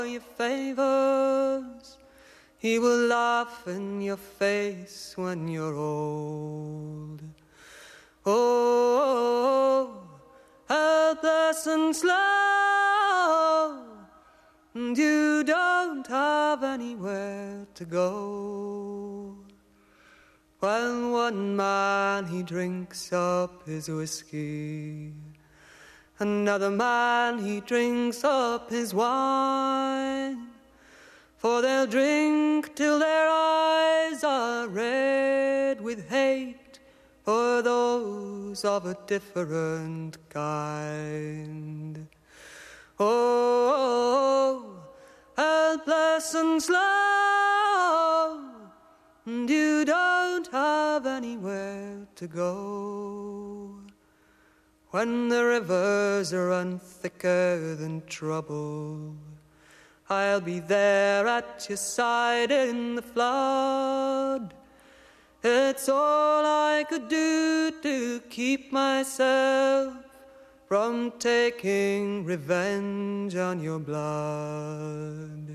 your favors. He will laugh in your face when you're old. Oh, helpless and slow, and you don't have anywhere to go. When one man he drinks up his whiskey, another man he drinks up his wine, for they'll drink till their eyes are red with hate for those of a different kind. Oh, helpless and slow, and you don't have anywhere to go. When the rivers run thicker than trouble, I'll be there at your side in the flood. It's all I could do to keep myself from taking revenge on your blood.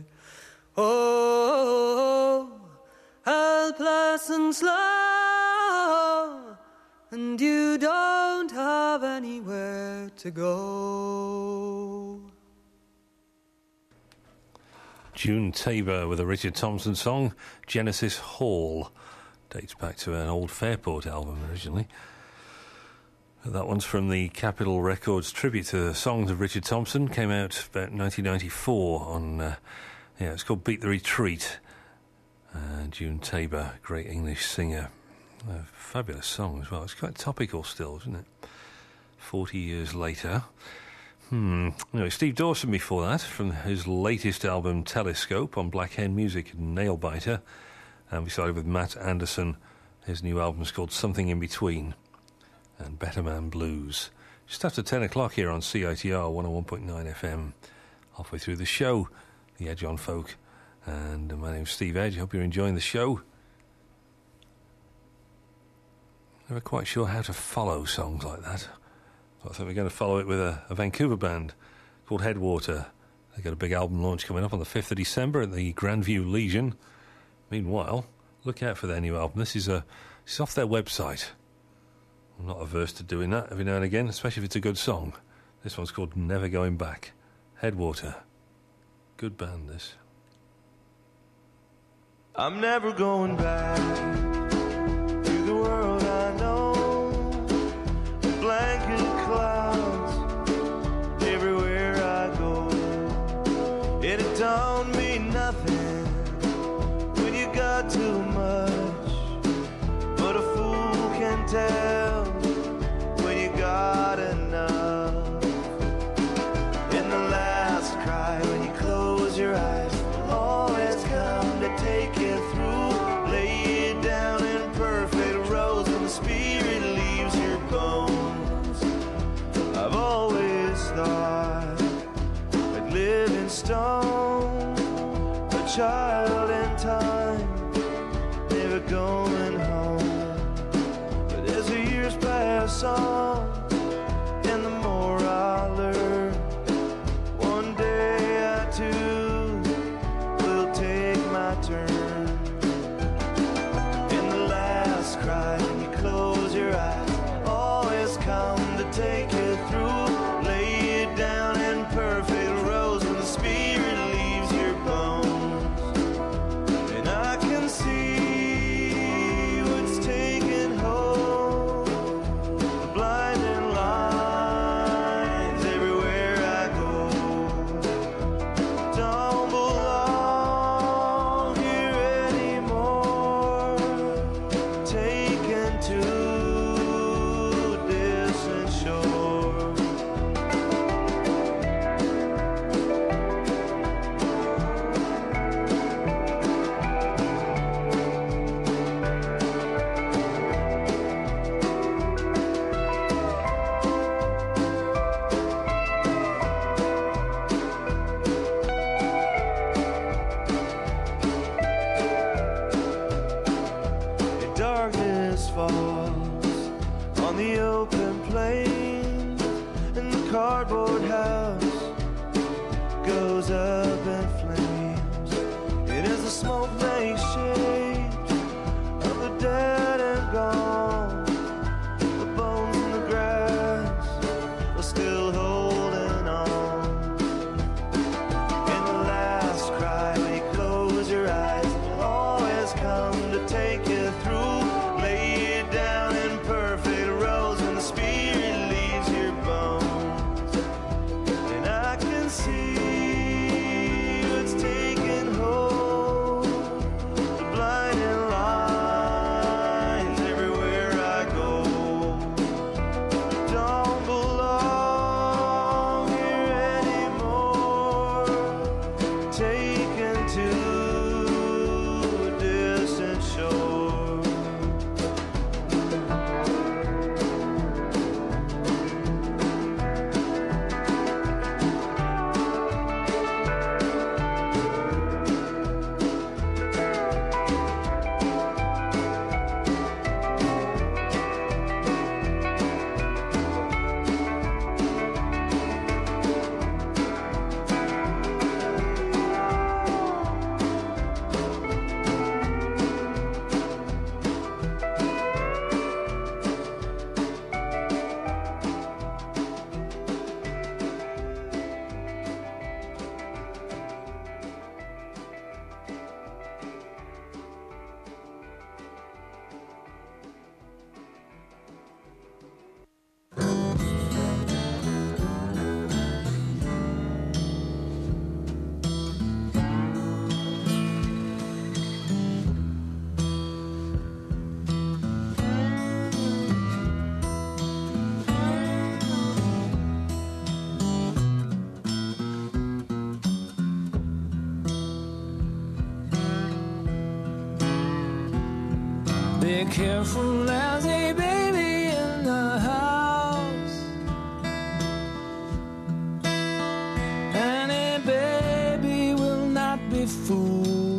Oh, helpless and slow, and you don't have anywhere to go. June Tabor with a Richard Thompson song, Genesis Hall. Dates back to an old Fairport album originally. That one's from the Capitol Records tribute to the songs of Richard Thompson. Came out about 1994 on, it's called Beat the Retreat. June Tabor, great English singer. A fabulous song as well. It's quite topical still, isn't it? 40 years later. Anyway, Steve Dawson before that, from his latest album Telescope on Black Hen Music and Nailbiter. And we started with Matt Anderson. His new album's called Something in Between. And Better Man Blues. Just after 10 o'clock here on CITR 101.9 FM. Halfway through the show, The Edge on Folk. And my name's Steve Edge. I hope you're enjoying the show. Never quite sure how to follow songs like that. So I think we're going to follow it with a Vancouver band called Headwater. They've got a big album launch coming up on the 5th of December at the Grandview Legion. Meanwhile, look out for their new album. This is off their website. I'm not averse to doing that every now and again, especially if it's a good song. This one's called Never Going Back. Headwater. Good band, this. I'm never going back to the world I know. Blanket clouds everywhere I go. And it don't mean nothing when you got too much, but a fool can tell when you got enough. In the last cry, when you close your eyes, always come to take you through. Lay you down in perfect rows, and the spirit leaves your bones. I've always thought like living stone, a child in time, never going home. But as the years pass on, and the more I learn, one day I too will take my turn. In the last cry, when you close your eyes, always come to take you through. Lay you down in perfect rows, when the spirit leaves your bones. And I can see what's taking hold, the blinding lines everywhere I go. Don't belong here anymore, taken to a distant shore. And darkness falls on the open plains, and the cardboard house goes up in flames. Be careful, there's a baby in the house, and a baby will not be fooled.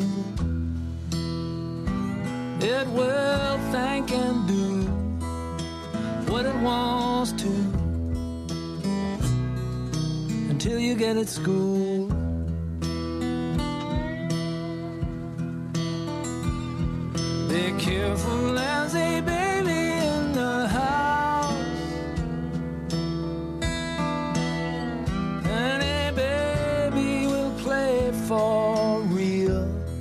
It will think and do what it wants to until you get at school. Be careful, there's a baby in the house, and a baby will play for real.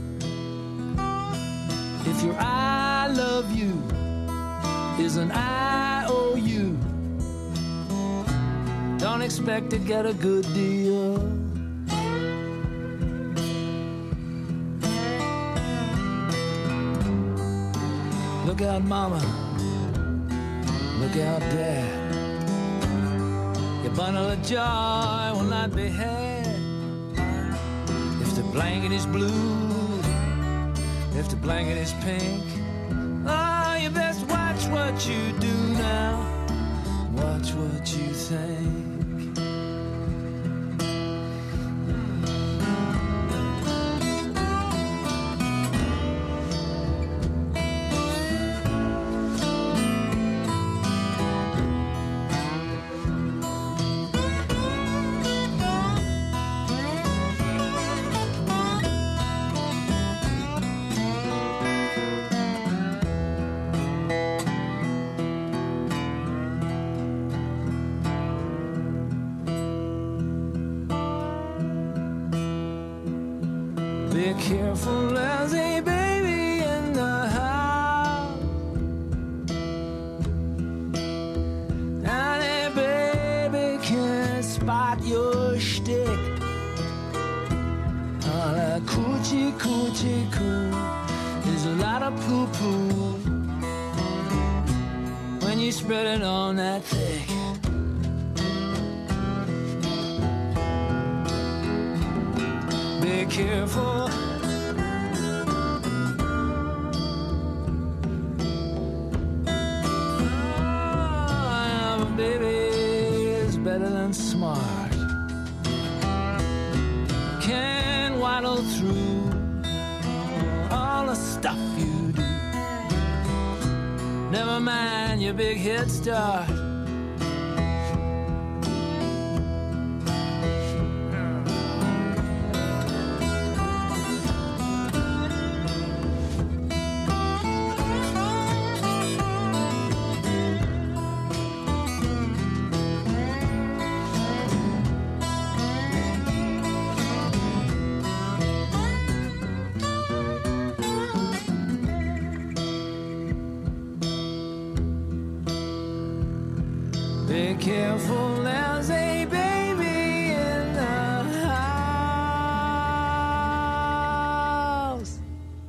If your I love you is an IOU, don't expect to get a good deal. Look out, mama. Look out, dad. Your bundle of joy will not be had if the blanket is blue, if the blanket is pink. Oh, you best watch what you do now. Watch what you think. Be careful, there's a baby in the house, and a baby can spot your shtick. All that coochie coochie coo is a lot of poo poo when you spread it on that thick. Be careful. Oh, baby is better than smart. Can waddle through all the stuff you do. Never mind your big head start. Be careful, there's a baby in the house.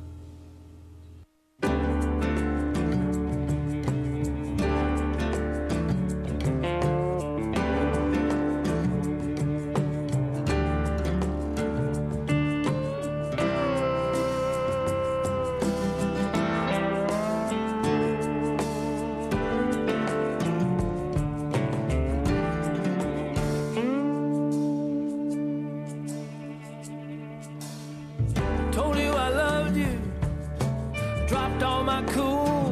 Told you I loved you, dropped all my cool.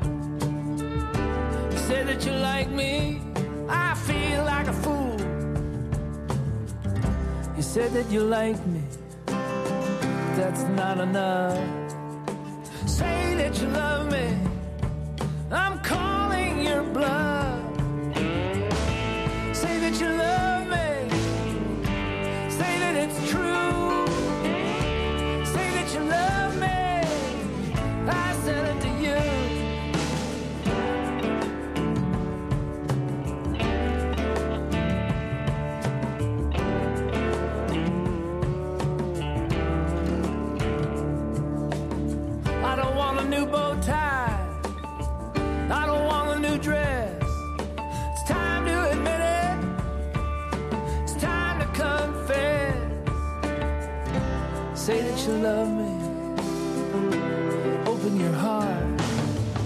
You said that you like me, I feel like a fool. You said that you like me, that's not enough. Say that you love me, I'm calling your bluff. Say that you love me, say that it's true. You love me, I said it to you. I don't want a new bow tie, I don't want a new dress. It's time to admit it, it's time to confess. Say that you love me, open your heart,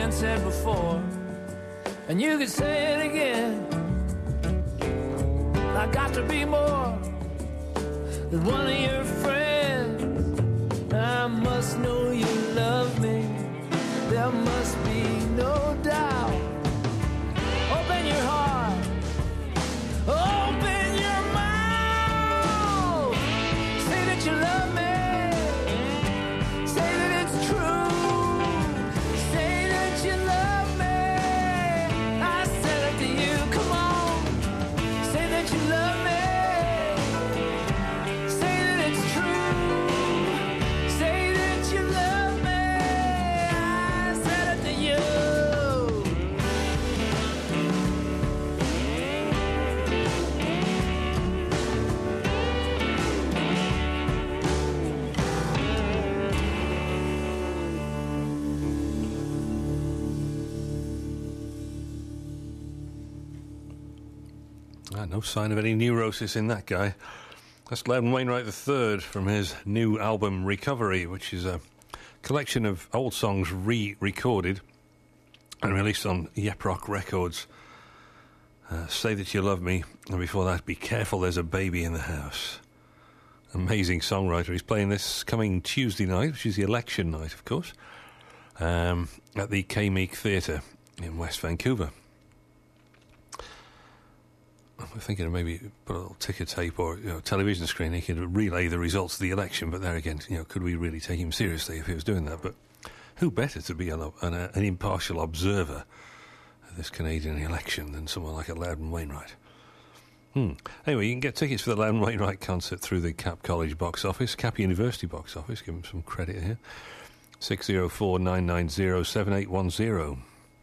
man said before, and you could say it again. I got to be more than one of your friends. I must know you love me. There must be no doubt. Open your heart. Open your mouth. Say that you love me. Say that it's true. Say that you love me. I said it to you. Come on. Say that you love me. Say that it's true. Say that you love me. I said it to you. No sign of any neurosis in that guy. That's Loudon Wainwright III from his new album Recovery, which is a collection of old songs re-recorded and released on Yep Rock Records. Say That You Love Me, and before that, Be Careful There's a Baby in the House. Amazing songwriter. He's playing this coming Tuesday night, which is the election night, of course, at the K-Meek Theatre in West Vancouver. I'm thinking of maybe put a little ticker tape or television screen. He could relay the results of the election, but there again, could we really take him seriously if he was doing that? But who better to be an impartial observer of this Canadian election than someone like a Loudon Wainwright? Anyway, you can get tickets for the Loudon Wainwright concert through the Cap College box office, Cap University box office. Give them some credit here. 604-990-7810.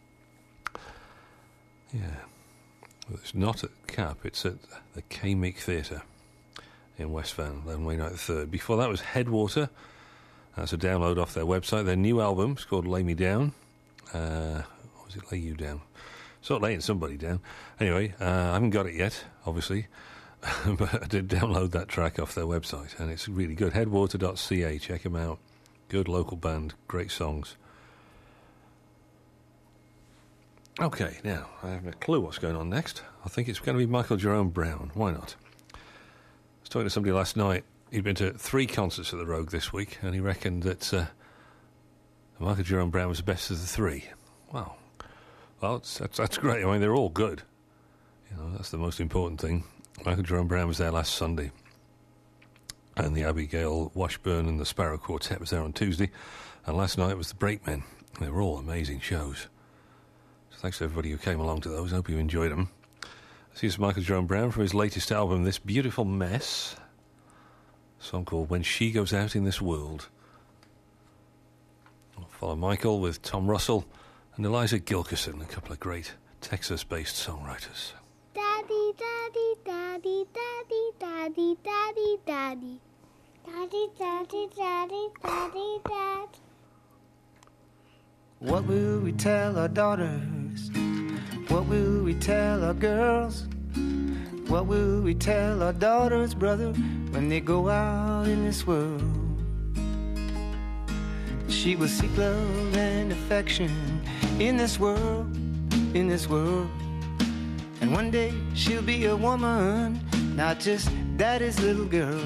Yeah. Well, it's not at Cap, it's at the K-Meek Theatre in West Van, Loudon Wainwright III. Before that was Headwater. That's a download off their website. Their new album is called Lay Me Down. Or was it Lay You Down? Sort of laying somebody down. Anyway, I haven't got it yet, obviously, but I did download that track off their website, and it's really good. Headwater.ca, check them out. Good local band, great songs. Okay, now, I haven't a clue what's going on next. I think it's going to be Michael Jerome Brown. Why not? I was talking to somebody last night. He'd been to 3 concerts at the Rogue this week, and he reckoned that Michael Jerome Brown was the best of the 3. Wow. Well, that's great. I mean, they're all good. That's the most important thing. Michael Jerome Brown was there last Sunday, and the Abigail Washburn and the Sparrow Quartet was there on Tuesday, and last night was the Brakemen. They were all amazing shows. Thanks to everybody who came along to those. I hope you enjoyed them. This is Michael Jerome Brown from his latest album, This Beautiful Mess. A song called When She Goes Out in This World. I'll follow Michael with Tom Russell and Eliza Gilkerson, a couple of great Texas-based songwriters. Daddy, daddy, daddy, daddy, daddy, daddy, daddy. Daddy, daddy, daddy, daddy, dad. What will we tell our daughters? What will we tell our girls? What will we tell our daughters, brother, when they go out in this world? She will seek love and affection in this world, in this world. And one day she'll be a woman, not just daddy's little girl.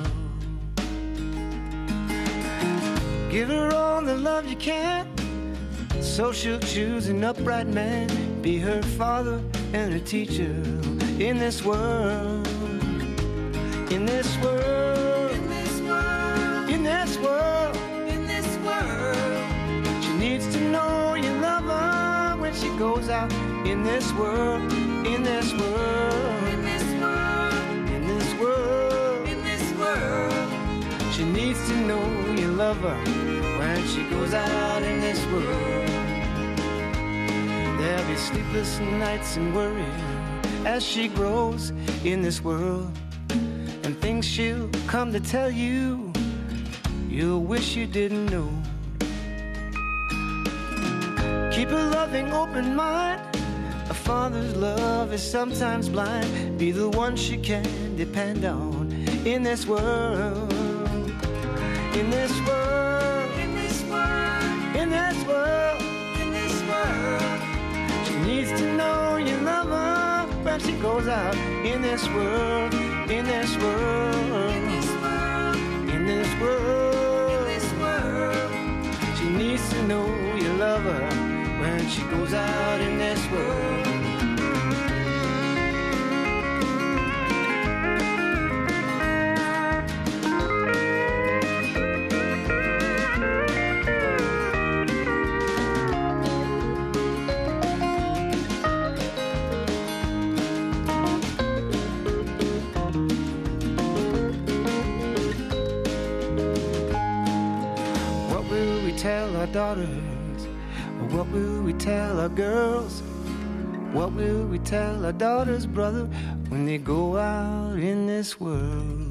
Give her all the love you can, so she'll choose an upright man, be her father and her teacher in this world, in this world, in this world, in this world, in this world. She needs to know you love her when she goes out in this world, in this world, in this world, in this world, in this world. She needs to know you love her when she goes out in this world. There'll be sleepless nights and worry as she grows in this world, and things she'll come to tell you you'll wish you didn't know. Keep a loving open mind. A father's love is sometimes blind. Be the one she can depend on in this world, in this world, in this world, in this world, in this world. when she goes out in this world, in this world, in this world, she needs to know you love her when she goes out in this world. Tell our daughters? What will we tell our girls? What will we tell our daughters, brother, when they go out in this world?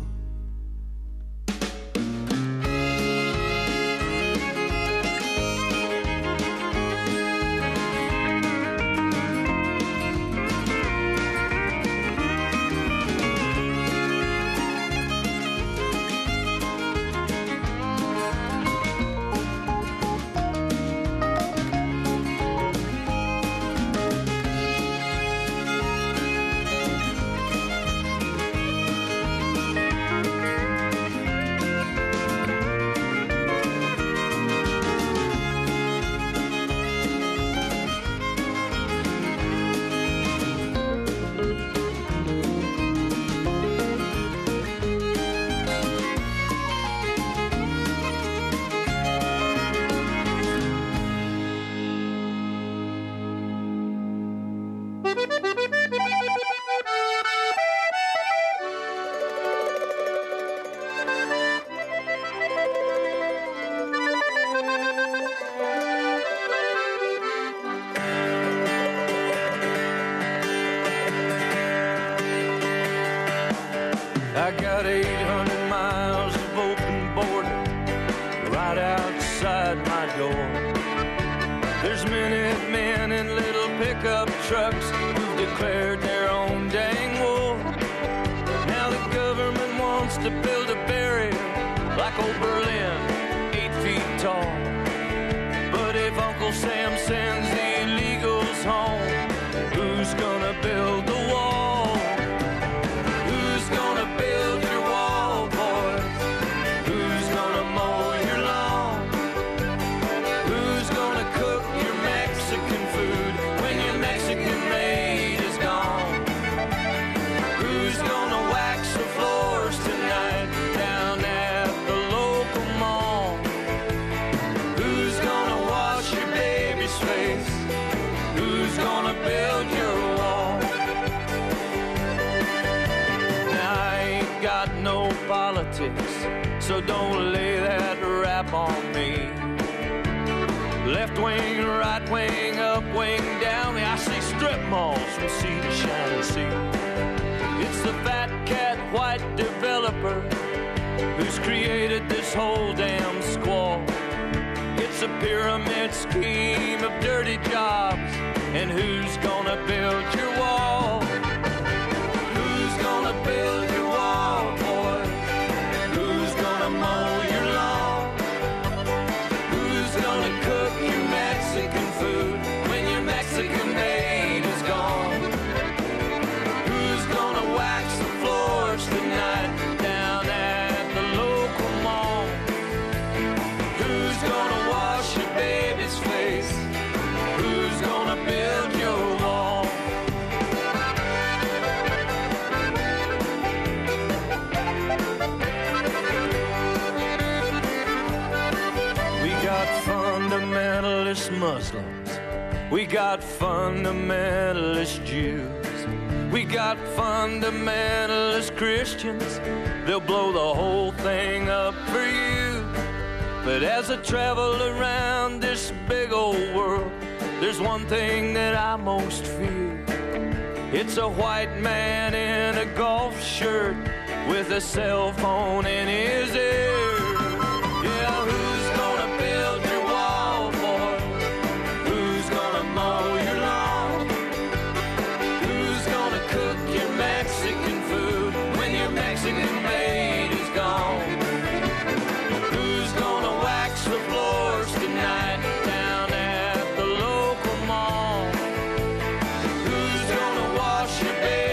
I got 800 miles of open border right outside my door. There's Minutemen in little pickup trucks who've declared their own dang war. Now the government wants to build a barrier like old Berlin, 8 feet tall. But if Uncle Sam sends the illegals home, who's gonna build the wall? Who's gonna build your wall, boys? Who's gonna mow your lawn? Who's gonna cook your Mexican food when your Mexican maid is gone? Who's gonna wax the floors tonight down at the local mall? Who's gonna wash your baby's face? Who's gonna build your wall? Got no politics, so don't lay that rap on me. Left wing, right wing, up wing, down, I see strip malls from sea to shining sea. It's the fat cat white developer who's created this whole damn squall. It's a pyramid scheme of dirty jobs, and who's gonna build your wall? Who's gonna build your wall, boy? Who's gonna mow your lawn? Who's gonna cook your Mexican food when your Mexican maid is gone? Who's gonna wax the floors tonight down at the local mall? Who's gonna wash your baby's face? Who's gonna build your wall? Fundamentalist Muslims, we got fundamentalist Jews, we got fundamentalist Christians. They'll blow the whole thing up for you. But as I travel around this big old world, there's one thing that I most fear. It's a white man in a golf shirt with a cell phone in his ear. Yeah, who's gonna build your wall, boy? Who's gonna mow your lawn? Who's gonna cook your Mexican food when your Mexican maid is gone? Who's gonna wax the floors tonight down at the local mall? Who's gonna wash your baby?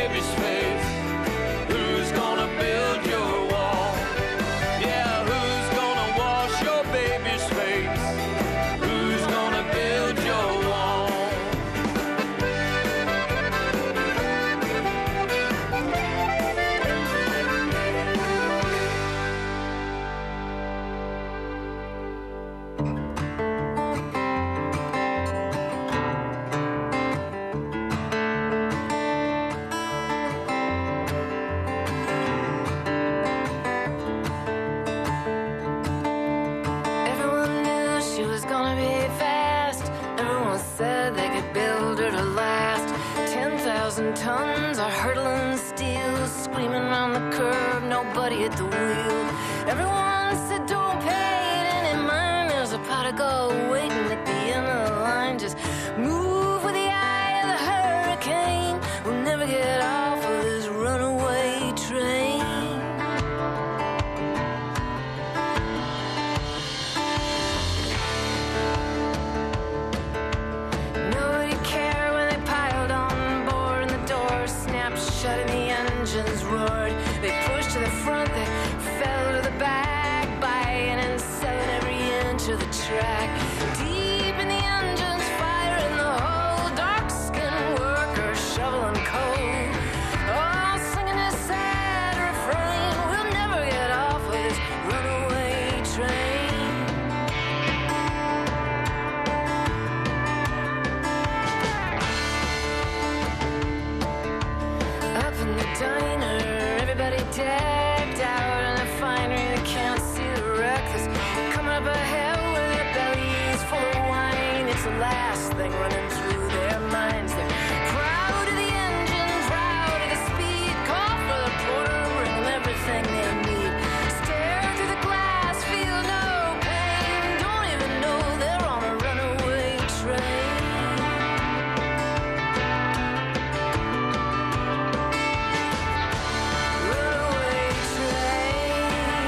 Everyone knew she was gonna be fast. Everyone said they could build her to last. 10,000 tons of hurtling steel, screaming around the curve, nobody at the wheel. Everyone said don't pay it any mind. There's a pot of gold waiting at the end of the line. Just move with the eye of the hurricane. We'll never get off of this runaway train. Nobody cared when they piled on board and the doors snapped shut and the engines roared. They pushed to the front, they fell to the back, buying and selling every inch of the track. Deep in the engines, fire in the hole, dark-skinned workers shoveling coal. All singing this sad refrain, we'll never get off of this runaway train. Up in the diner, everybody decked out in a finery. They can't see the reckless coming up ahead with their bellies full of wine. It's the last thing running through their minds. They're proud of the engine, proud of the speed. Call for the porter, bring them everything they need. Stare through the glass, feel no pain. Don't even know they're on a runaway train. Runaway train.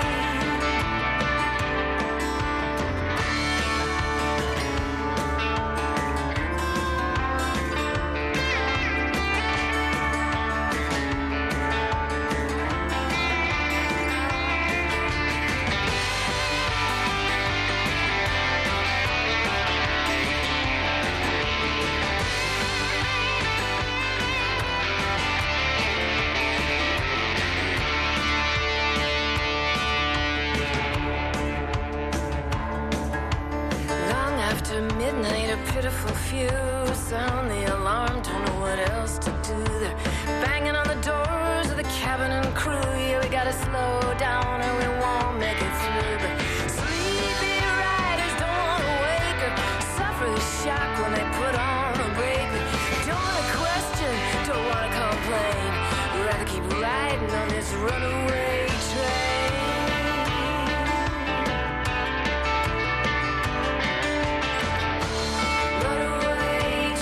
Long after midnight, a pitiful few sound the alarm, don't know what else to do. They're banging on the doors of the cabin and crew. Yeah, we gotta slow down or we won't make it through. But sleepy riders don't wanna wake or suffer the shock when they put on a brake. They don't wanna question, don't wanna complain. We'd rather keep riding on this runaway train. Runaway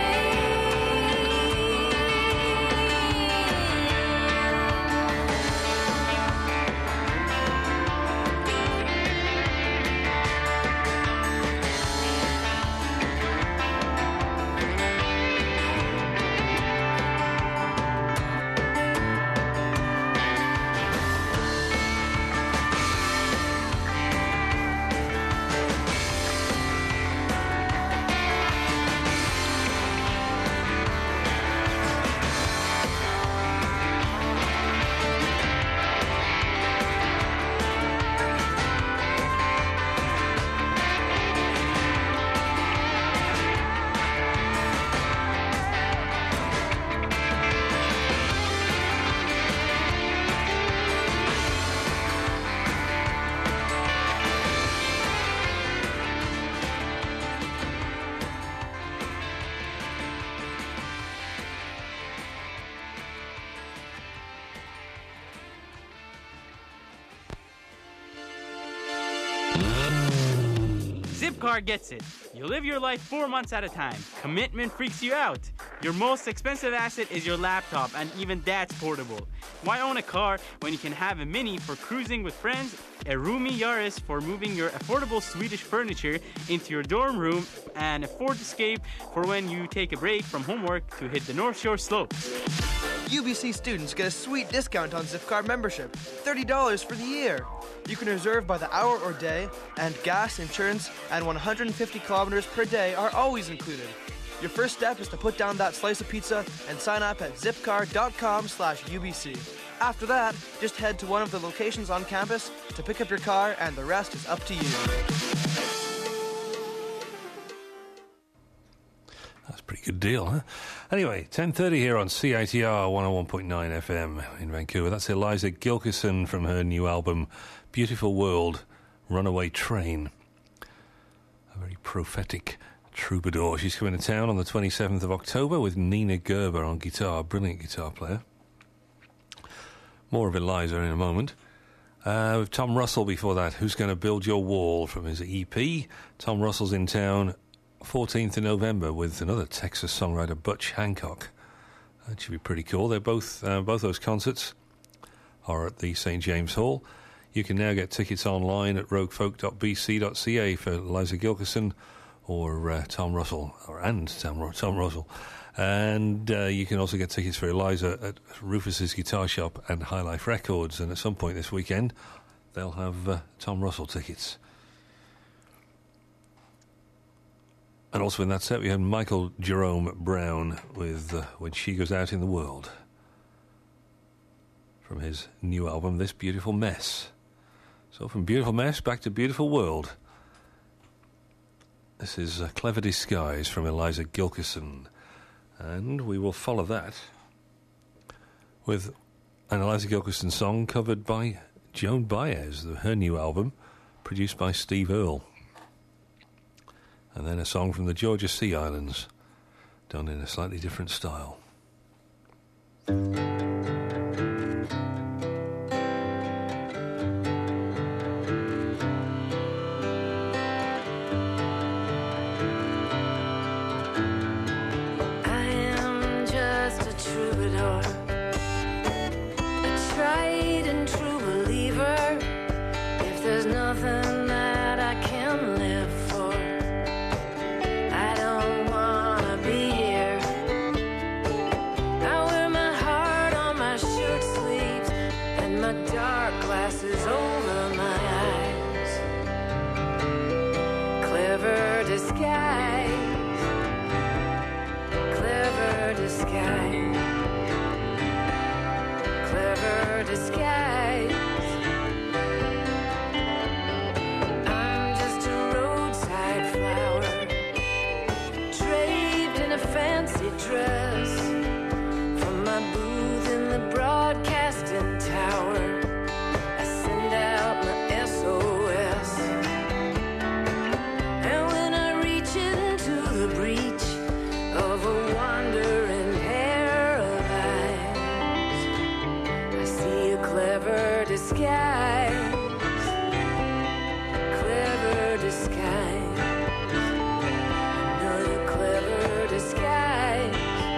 Zipcar gets it. You live your life 4 months at a time. Commitment freaks you out. Your most expensive asset is your laptop, and even that's portable. Why own a car when you can have a Mini for cruising with friends, a roomy Yaris for moving your affordable Swedish furniture into your dorm room, and a Ford Escape for when you take a break from homework to hit the North Shore slopes? UBC students get a sweet discount on Zipcar membership, $30 for the year. You can reserve by the hour or day, and gas, insurance, and 150 kilometers per day are always included. Your first step is to put down that slice of pizza and sign up at zipcar.com/UBC. After that, just head to one of the locations on campus to pick up your car, and the rest is up to you. That's a pretty good deal, huh? Anyway, 10:30 here on CITR 101.9 FM in Vancouver. That's Eliza Gilkyson from her new album, Beautiful World, Runaway Train. A very prophetic troubadour. She's coming to town on the 27th of October with Nina Gerber on guitar, brilliant guitar player. More of Eliza in a moment. With Tom Russell before that, Who's Gonna Build Your Wall from his EP. Tom Russell's in town 14th of November with another Texas songwriter, Butch Hancock. That should be pretty cool. They're both those concerts are at the St. James Hall. You can now get tickets online at roguefolk.bc.ca for Eliza Gilkyson or Tom Russell, Tom Russell. And you can also get tickets for Eliza at Rufus's Guitar Shop and High Life Records. And at some point this weekend, they'll have Tom Russell tickets. And also in that set, we have Michael Jerome Brown with When She Goes Out in the World from his new album, This Beautiful Mess. So from Beautiful Mess back to Beautiful World. This is Clever Disguise from Eliza Gilkyson. And we will follow that with an Eliza Gilkyson song covered by Joan Baez, her new album, produced by Steve Earle. And then a song from the Georgia Sea Islands, done in a slightly different style. Disguise.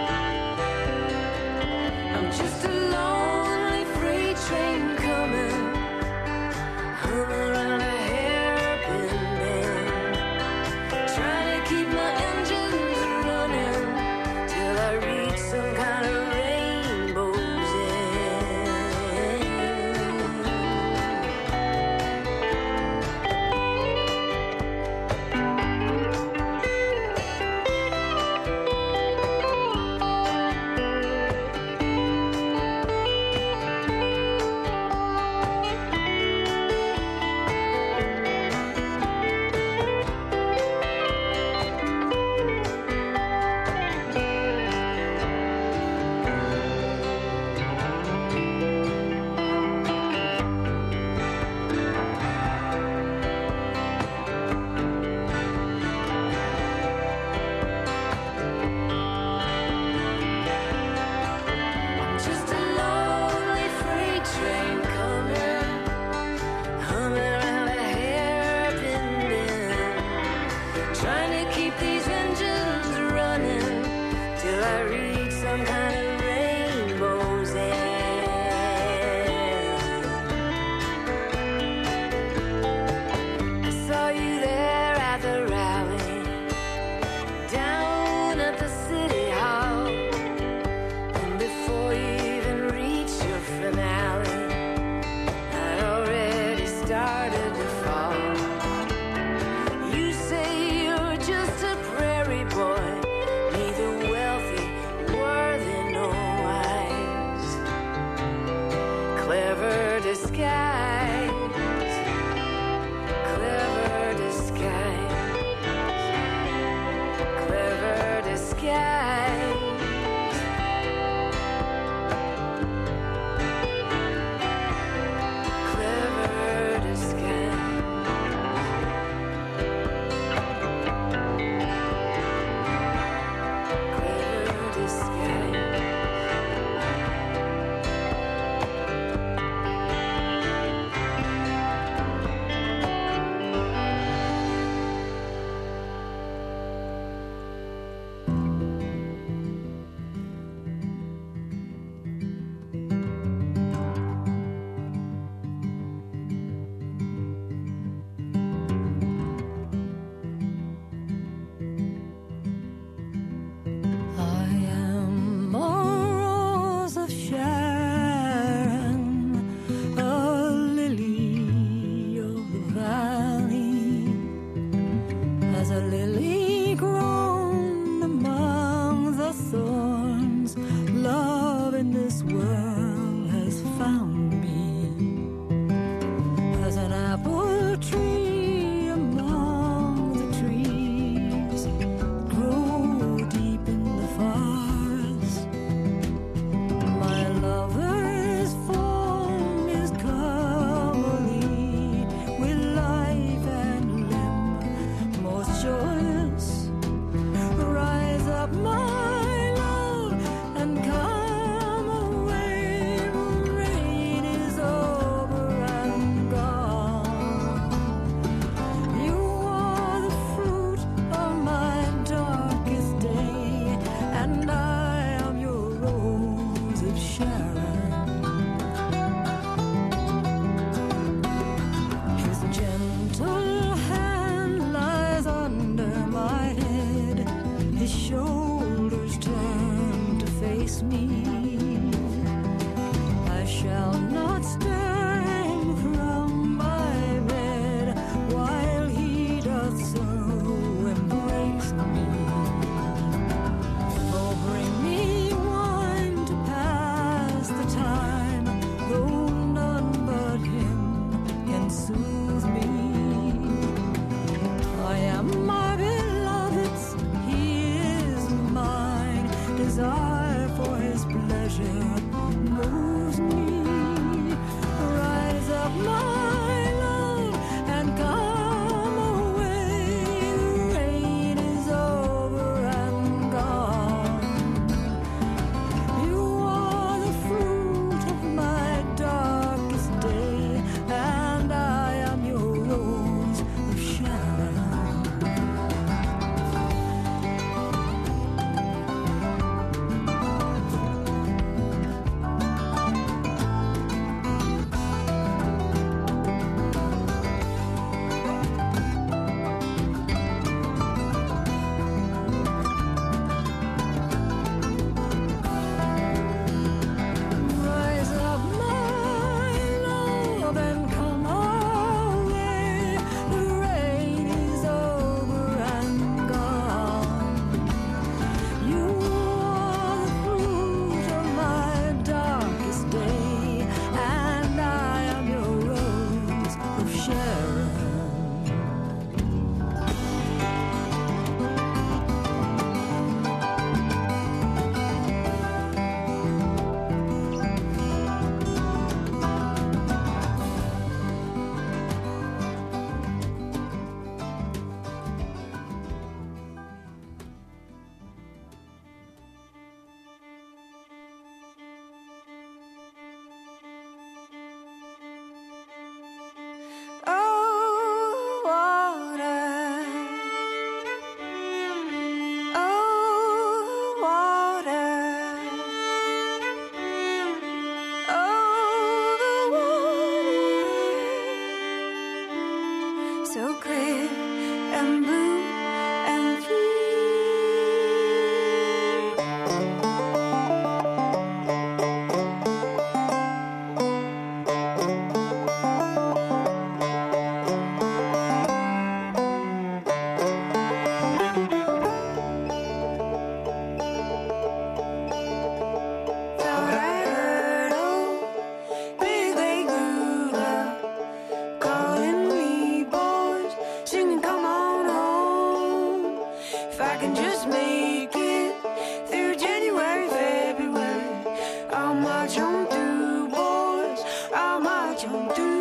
can just make it through January, February. I'll march on through, boys, I'll march on through.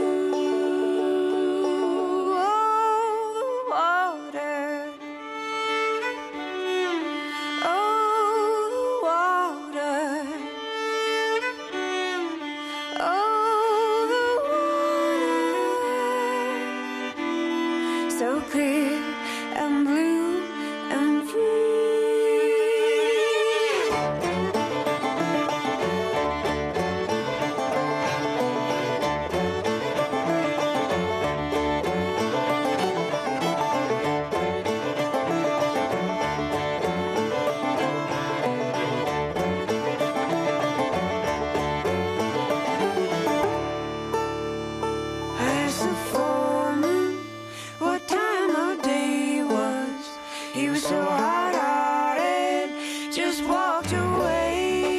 So clear and blue and free. As the foreman, what time of day was? He was so hard-hearted, just walked away.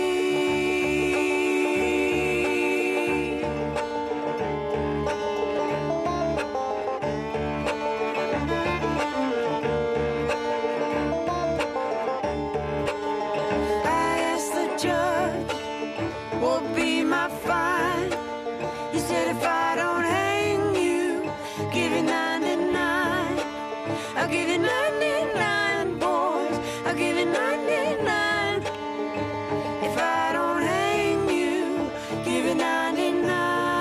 I asked the judge, what would be my fine? He said if I don't hang you, give you 99. I'll give you 99, boys. I'll give you 99. If I don't hang you, give you 99.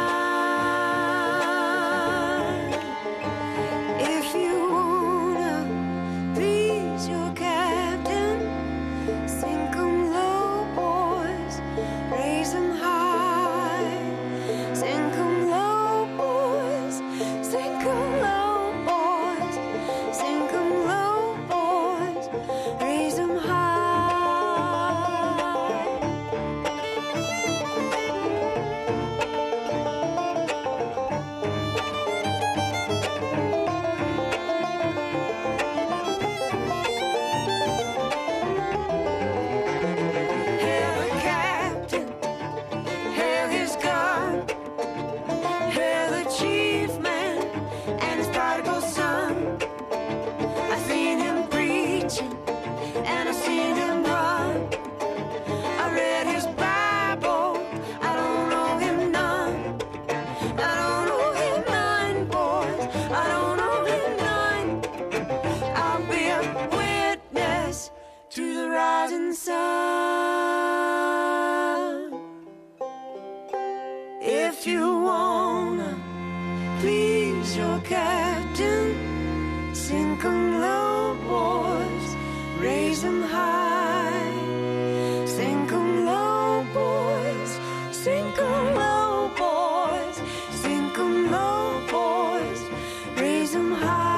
If you wanna please your captain, sink 'em low, boys, raise 'em high. Sink 'em low, boys, sink 'em low, boys, sink 'em low, boys, raise 'em high. Hail the captain, hail his gun, hail the chief man and his prodigal son. I've seen him preaching and I've seen him run. I read his Bible, I don't know him none. I don't know him none, boys, I don't know him none. I'll be a witness to the rising sun. If you wanna please your captain, sink 'em low, boys, raise 'em high. Sink 'em low, boys, sink 'em low, boys, sink 'em low, boys, raise 'em high.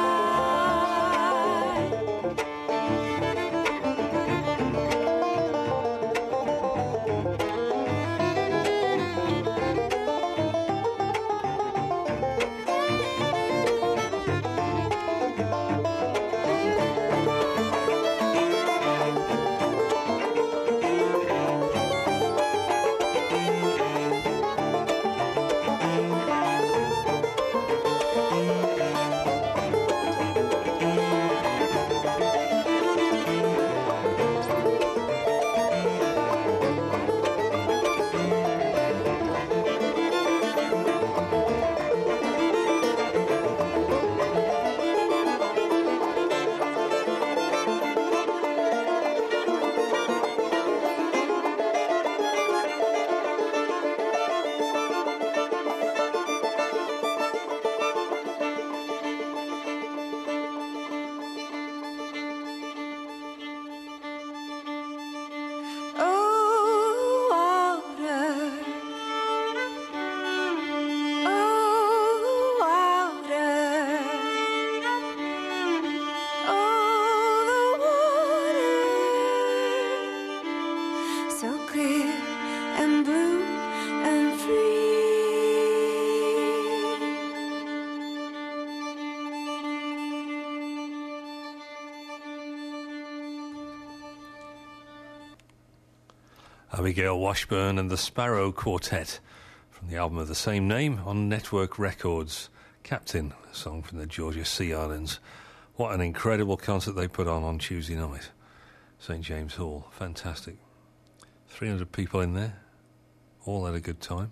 Abigail Washburn and the Sparrow Quartet from the album of the same name on Network Records. Captain, a song from the Georgia Sea Islands. What an incredible concert they put on Tuesday night. St James Hall. Fantastic. 300 people in there. All had a good time.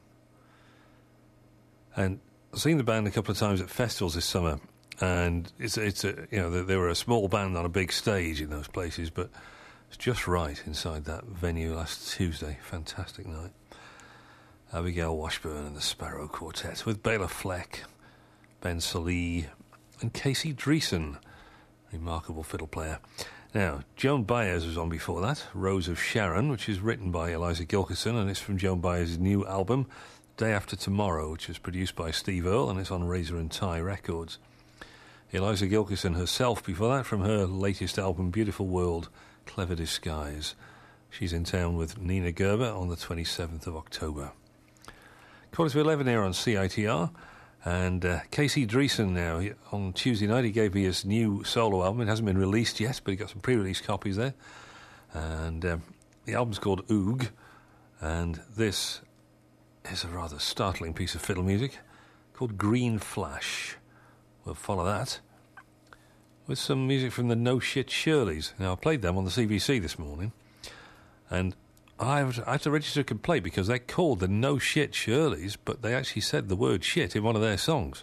And I've seen the band a couple of times at festivals this summer. And it's they were a small band on a big stage in those places, but it's just right inside that venue last Tuesday. Fantastic night. Abigail Washburn and the Sparrow Quartet with Bela Fleck, Ben Salee, and Casey Dreesen, remarkable fiddle player. Now, Joan Baez was on before that, Rose of Sharon, which is written by Eliza Gilkyson, and it's from Joan Baez's new album, Day After Tomorrow, which was produced by Steve Earle, and it's on Razor and Tie Records. Eliza Gilkyson herself before that, from her latest album, Beautiful World, Clever Disguise. She's in town with Nina Gerber on the 27th of October. Quarter to 11 here on CITR. And Casey Dreesen now, on Tuesday night, he gave me his new solo album. It hasn't been released yet, but he got some pre-release copies there. And the album's called Oog. And this is a rather startling piece of fiddle music called Green Flash. We'll follow that with some music from the No Shit Shirleys. Now, I played them on the CBC this morning. And I had to register a complaint because they're called the No Shit Shirleys, but they actually said the word shit in one of their songs.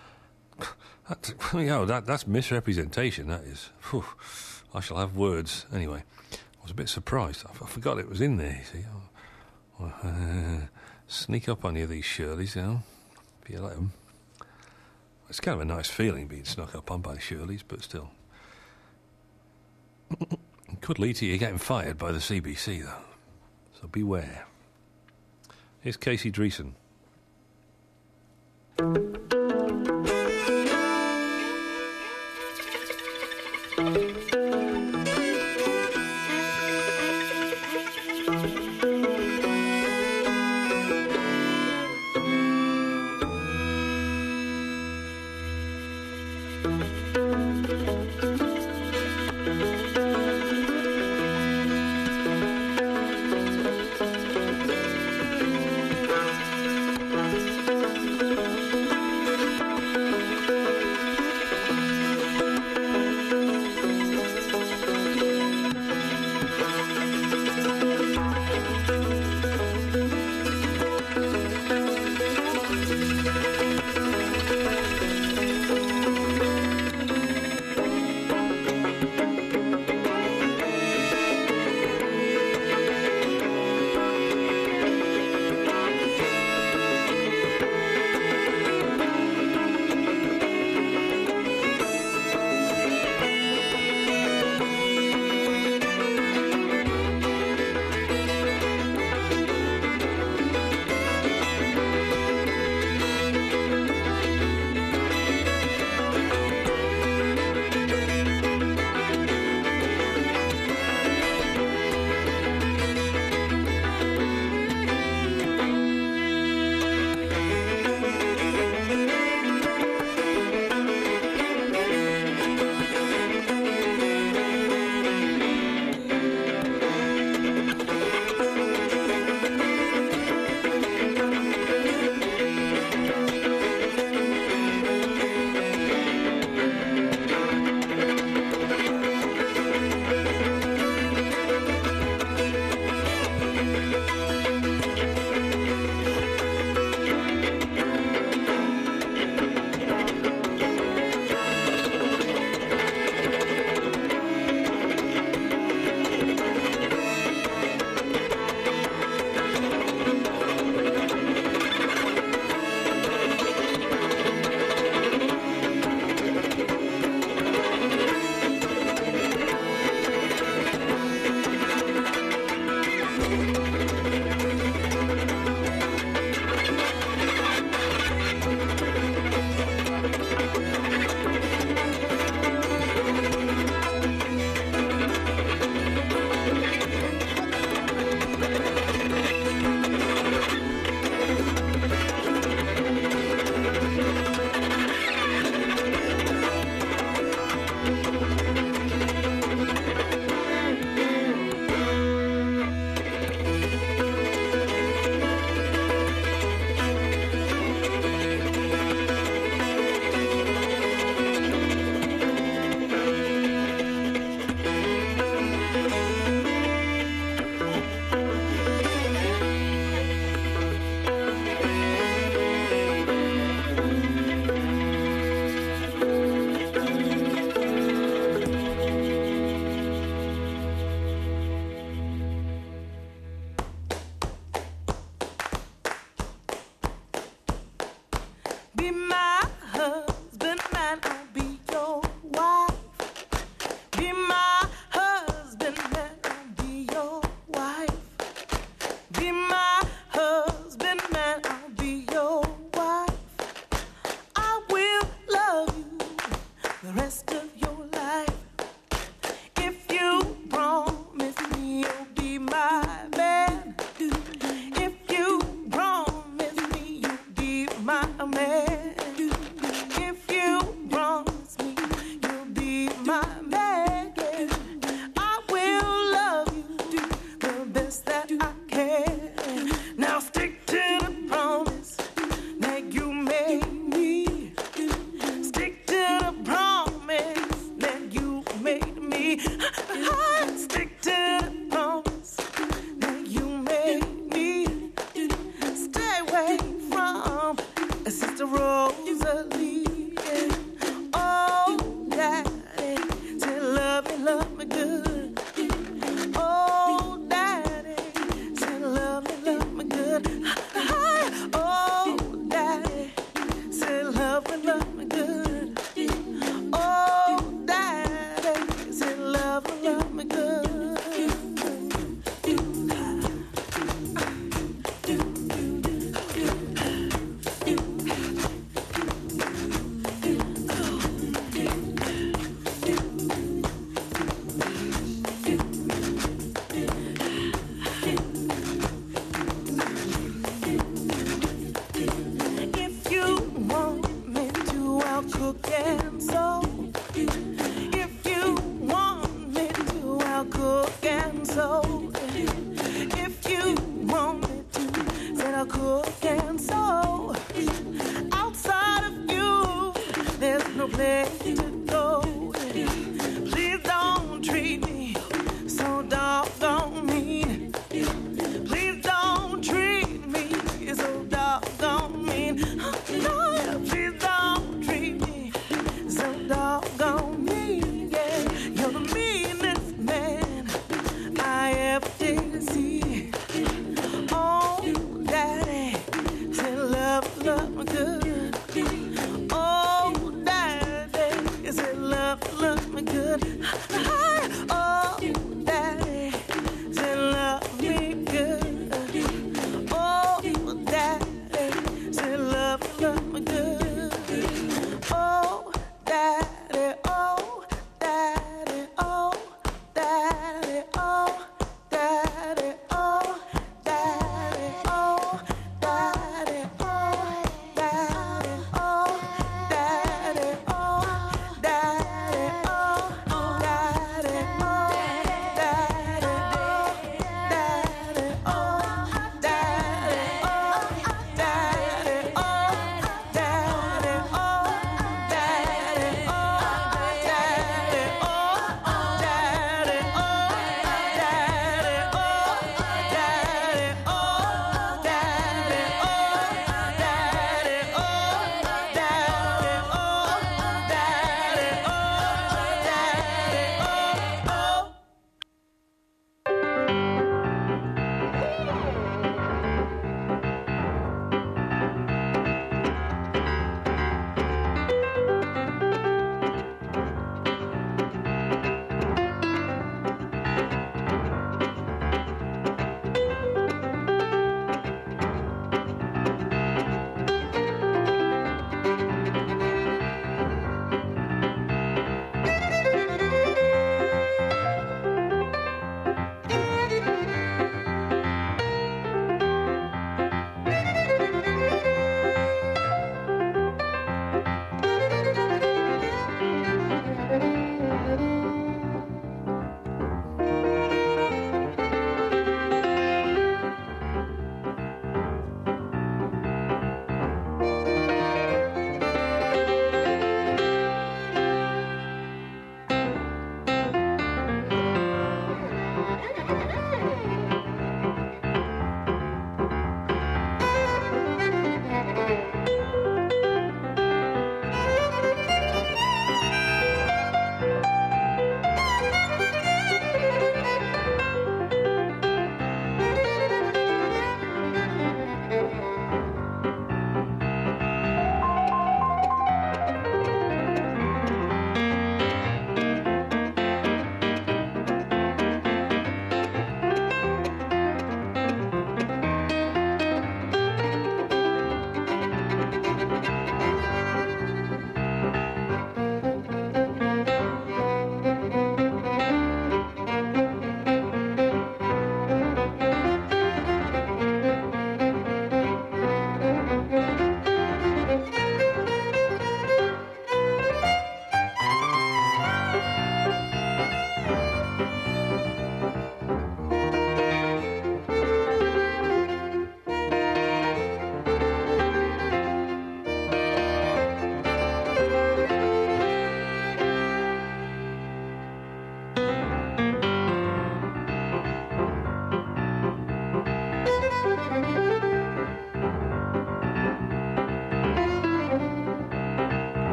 That's misrepresentation, that is. Whew. I shall have words. Anyway, I was a bit surprised. I forgot it was in there, you see. Sneak up on you, these Shirleys, you know, if you let them. It's kind of a nice feeling being snuck up on by the Shirleys, but still. It could lead to you getting fired by the CBC, though. So beware. Here's Casey Dreesen. rest of your life. If you promise me you'll be my man. If you promise me you'll be my man. If you promise me you'll be my man. I will love you the best that I can. Now stick to the promise that you made me. Stick to the promise that you made me. Stick to the promise that you made me. Stay away from Sister Rosalie. Oh, Daddy, say love me good. Oh, Daddy, say love me good. Oh, Daddy, say love me good. Oh, Daddy, say love me good. If you want me to, I'll cook and sew. If you want me to, I'll cook and sew. If you want me to, then I'll cook and sew. Outside of you, there's no place to go. Please don't treat me so doggone mean. Please don't treat me so doggone mean. No, please don't treat me so doggone mean. Yeah, you're the meanest man I ever did see. Oh, Daddy, say love me good. Oh, Daddy, say love me good. Oh, Daddy, say love me good. Oh, Daddy, say love me good. Oh, Daddy, oh, Daddy, oh, Daddy, oh, Daddy, oh, Daddy, oh, Daddy, oh, Daddy, oh, Daddy, oh, Daddy, oh, Daddy,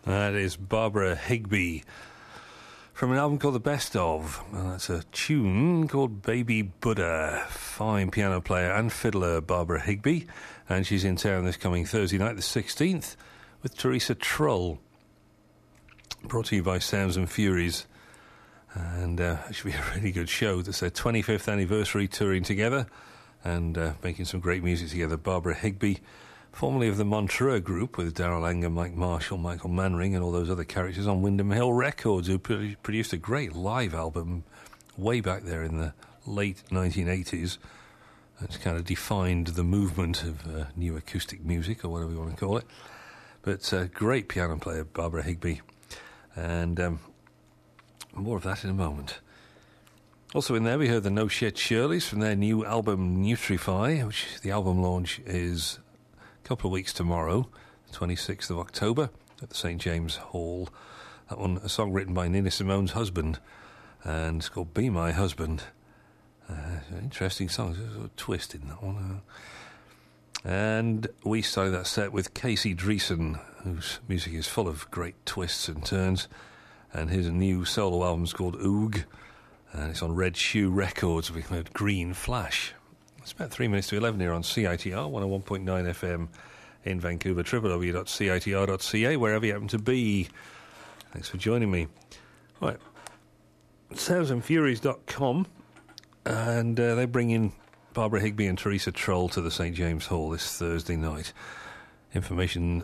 That is Barbara Higbie from an album called The Best Of. And that's a tune called Baby Buddha. Fine piano player and fiddler Barbara Higbie. And she's in town this coming Thursday night, the 16th, with Teresa Trull. Brought to you by Sounds and Furies. And it should be a really good show. That's their 25th anniversary touring together and making some great music together. Barbara Higbie, formerly of the Montreux Group, with Darrell Anger, Mike Marshall, Michael Manring and all those other characters on Windham Hill Records, who produced a great live album way back there in the late 1980s. It's kind of defined the movement of new acoustic music, or whatever you want to call it. But great piano player, Barbara Higbie. And more of that in a moment. Also in there we heard the No Shit Shirleys from their new album Nutrify, which the album launch is a couple of weeks tomorrow, the 26th of October, at the St. James Hall. That one, a song written by Nina Simone's husband, and it's called Be My Husband. Interesting song, there's a sort of twist in that one. And we started that set with Casey Dreesen, whose music is full of great twists and turns, and his new solo album's called Oog, and it's on Red Shoe Records. We heard Green Flash. It's about 3 minutes to 11 here on CITR 101.9 FM in Vancouver, www.citr.ca, wherever you happen to be. Thanks for joining me. Right, soundsandfuries.com, and they bring in Barbara Higbie and Teresa Trull to the St. James Hall this Thursday night. Information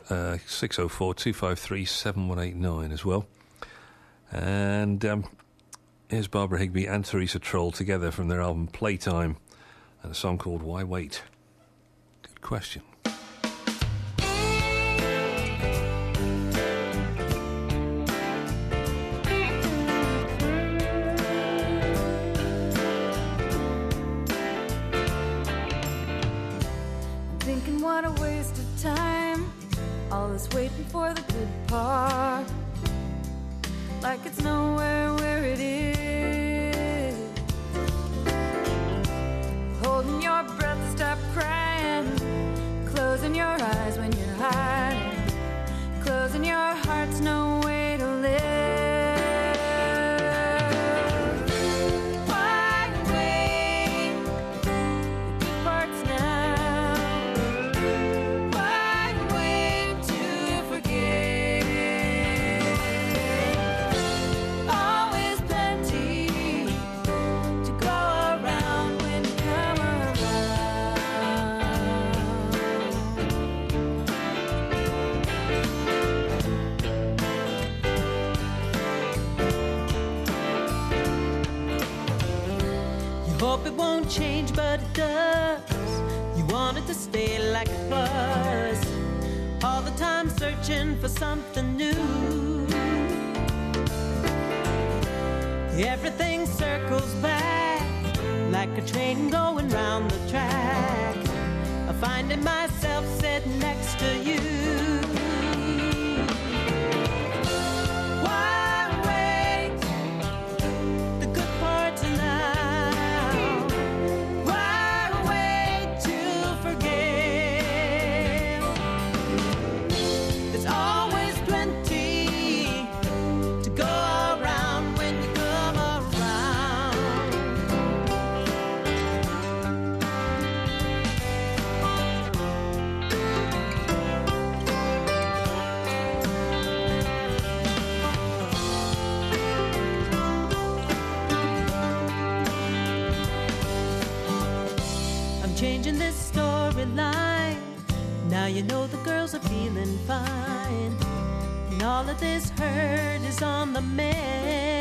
604-253-7189 as well. And here's Barbara Higbie and Teresa Trull together from their album Playtime, and a song called Why Wait? Good question. Thinking what a waste of time, all this waiting for the good part, like it's nowhere where it is. Holding your breath, stop crying, closing your eyes when you're hiding, closing your heart's no way to live. Why wait? The good parts now. Why wait to forget? Always plenty to go around when you come You hope it won't change, but it does. You want it to stay like it was, all the time searching for something new. Everything circles back like a train going round the track. I'm finding myself sitting next to you. Why wait? The good parts are now. Why wait to forget? There's always plenty to go around when you come around. I'm changing this storyline. Now you know the girls are feeling fine, and all of this hurt is on the man.